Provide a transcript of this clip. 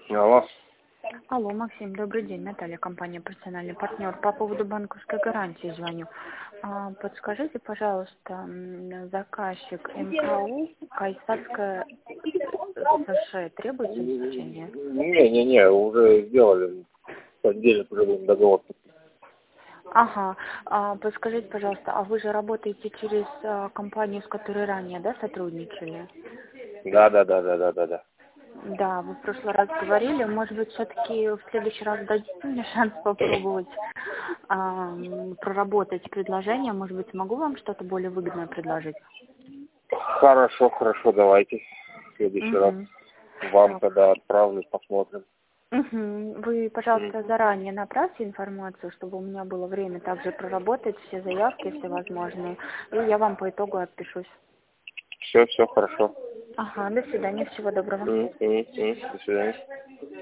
Алло. Алло, Максим, добрый день. Наталья, компания «Персональный партнер». По поводу банковской гарантии звоню. Подскажите, пожалуйста, заказчик МКУ Кайсарская СШ требуется изучение? Не, уже сделали. В понедельник уже будем договор. Ага. Подскажите, пожалуйста, а вы же работаете через компанию, с которой ранее, да, сотрудничали? Да. Да, вы в прошлый раз говорили, может быть, все-таки в следующий раз дадите мне шанс попробовать проработать предложение, может быть, смогу вам что-то более выгодное предложить? Хорошо, давайте. В следующий раз вам Так. тогда отправлю, посмотрим. Вы, пожалуйста, заранее направьте информацию, чтобы у меня было время также проработать все заявки всевозможные, и я вам по итогу отпишусь. Все хорошо. Ага, до свидания, всего доброго. До свидания.